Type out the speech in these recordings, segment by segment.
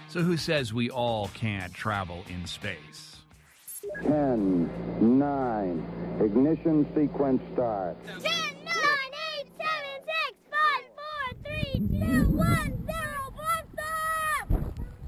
So who says we all can't travel in space? 10, 9, ignition sequence start. 10, 9, 8, 7, 6, 5, 4, 3, 2, 1, 0, blast off!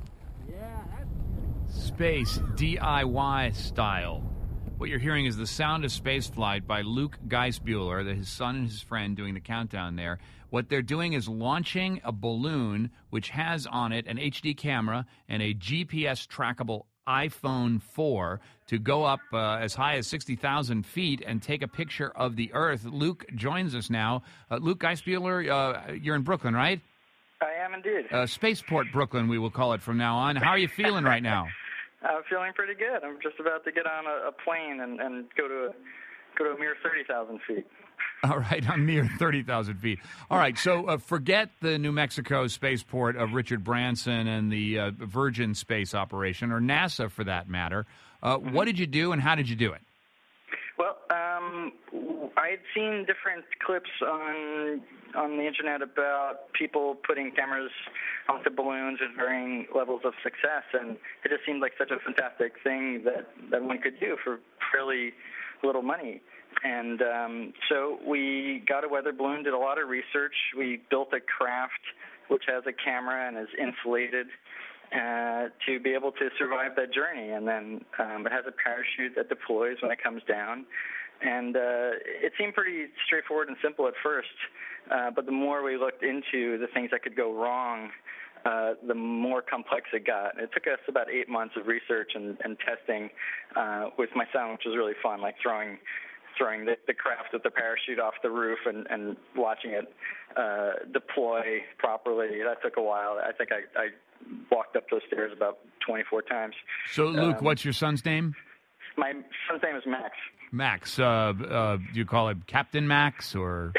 Space DIY style. What you're hearing is the sound of spaceflight by Luke Geisbuehler, his son and his friend doing the countdown there. What they're doing is launching a balloon which has on it an HD camera and a GPS trackable iPhone 4 to go up as high as 60,000 feet and take a picture of the Earth. Luke joins us now. Luke Geisbuehler, you're in Brooklyn, right? I am indeed. Spaceport Brooklyn, we will call it from now on. How are you feeling right now? I'm feeling pretty good. I'm just about to get on a plane and go to a mere 30,000 feet. All right, a mere 30,000 feet. All right, so forget the New Mexico spaceport of Richard Branson and the Virgin space operation, or NASA for that matter. What did you do and how did you do it? Well, I had seen different clips on the internet about people putting cameras onto balloons with varying levels of success, and it just seemed like such a fantastic thing that one could do for fairly little money. And so we got a weather balloon, did a lot of research. We built a craft which has a camera and is insulated to be able to survive that journey. And then it has a parachute that deploys when it comes down. And it seemed pretty straightforward and simple at first, but the more we looked into the things that could go wrong, the more complex it got. It took us about 8 months of research and testing with my son, which was really fun, like throwing the craft with the parachute off the roof and watching it deploy properly. That took a while. I think I walked up those stairs about 24 times. So, Luke, what's your son's name? My son's name is Max. Max. Do you call him Captain Max or?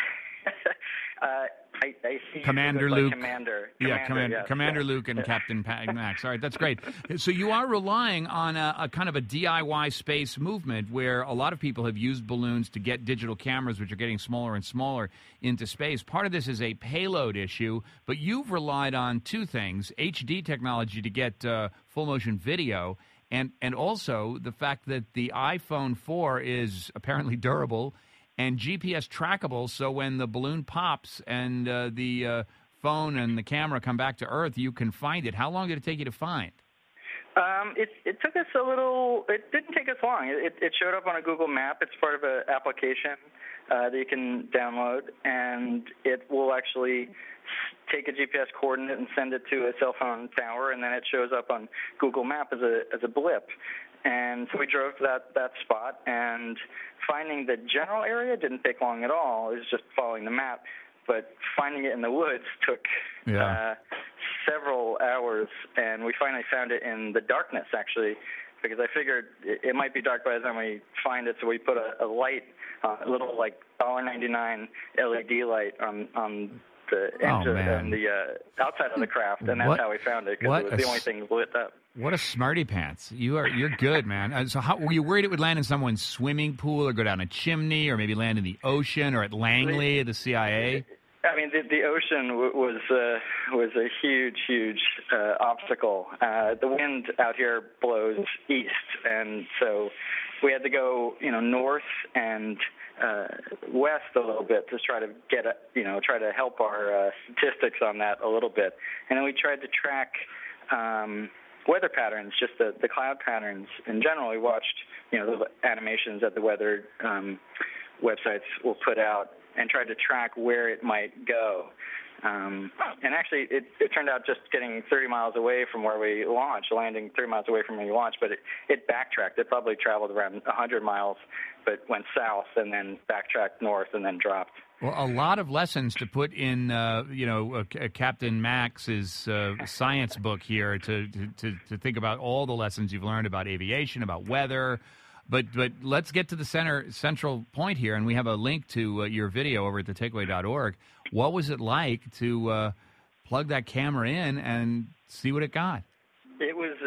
I see Commander like Luke. Commander. Yes. Commander yes. Luke and Captain Max. All right, that's great. So you are relying on a kind of a DIY space movement where a lot of people have used balloons to get digital cameras, which are getting smaller and smaller, into space. Part of this is a payload issue, but you've relied on two things: HD technology to get full motion video, and also the fact that the iPhone 4 is apparently durable and GPS trackable, so when the balloon pops and the phone and the camera come back to Earth, you can find it. How long did it take you to find? It took us a little. It didn't take us long. It showed up on a Google map. It's part of an application that you can download, and it will actually take a GPS coordinate and send it to a cell phone tower, and then it shows up on Google Map as a blip. And so we drove to that spot, and finding the general area didn't take long at all. It was just following the map. But finding it in the woods took several hours, and we finally found it in the darkness, actually, because I figured it might be dark by the time we find it, so we put a light, a little, like, $1.99 LED light on the engine and the outside of the craft, and that's how we found it, because it was the only thing lit up. What a smarty pants. You're good, man. So how, were you worried it would land in someone's swimming pool or go down a chimney or maybe land in the ocean or at Langley, the CIA? I mean, the ocean was a huge obstacle. The wind out here blows east, and so we had to go, north and west a little bit to try to get, try to help our statistics on that a little bit. And then we tried to track weather patterns, just the cloud patterns in general. We watched, the animations that the weather websites will put out and tried to track where it might go. And actually, it turned out just getting 30 miles away from where we launched, landing 30 miles away from where we launched, but it backtracked. It probably traveled around 100 miles, but went south and then backtracked north and then dropped. Well, a lot of lessons to put in, Captain Max's science book here to think about all the lessons you've learned about aviation, about weather. But let's get to the central point here, and we have a link to your video over at thetakeaway.org. What was it like to plug that camera in and see what it got? It was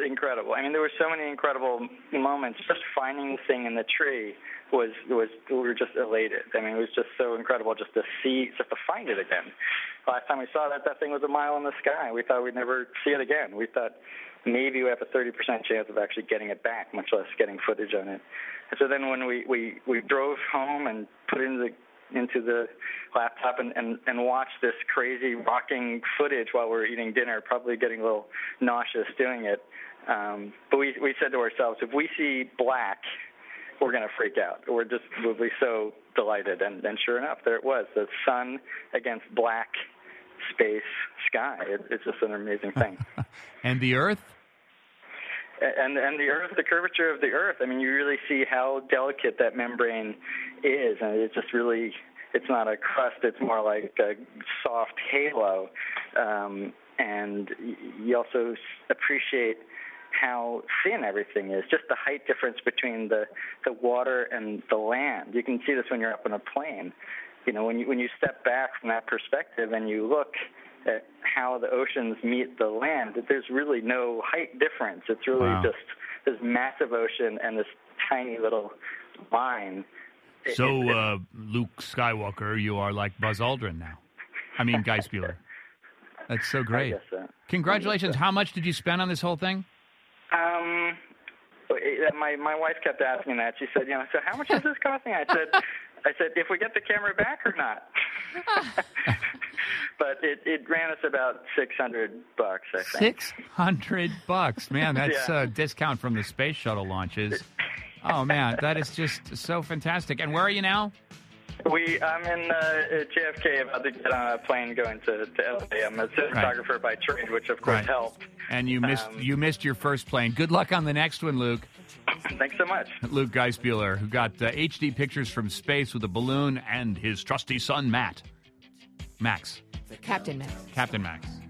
incredible. I mean, there were so many incredible moments. Just finding the thing in the tree was we were just elated. I mean, it was just so incredible just to find it again. Last time we saw that thing was a mile in the sky. We thought we'd never see it again. We thought maybe we have a 30% chance of actually getting it back, much less getting footage on it. And so then when we drove home and put it into the laptop and watched this crazy rocking footage while we were eating dinner, probably getting a little nauseous doing it. But we said to ourselves, if we see black, we're going to freak out. We'll be so delighted. And sure enough, there it was, the sun against black space sky. It's just an amazing thing. And the Earth? And the Earth, the curvature of the Earth, I mean, you really see how delicate that membrane is. And it's just really, it's not a crust, it's more like a soft halo. And you also appreciate how thin everything is, just the height difference between the water and the land. You can see this when you're up in a plane. You know, when you step back from that perspective and you look at how the oceans meet the land, there's really no height difference. It's really just this massive ocean and this tiny little line. So, Luke Skywalker, you are like Buzz Aldrin now. I mean, Guy Spieler. That's so great. I guess so. Congratulations. How much did you spend on this whole thing? My wife kept asking that. She said, so how much is this costing? I said, if we get the camera back or not. But it ran us about $600, I think. $600, man. That's a discount from the space shuttle launches. Oh man, that is just so fantastic. And where are you now? I'm in JFK, about to get on a plane going to LA. I'm a cinematographer by trade, which of course helped. And you missed your first plane. Good luck on the next one, Luke. Thanks so much. Luke Guy Spieler, who got HD pictures from space with a balloon and his trusty son, Max. Captain Max. Captain Max.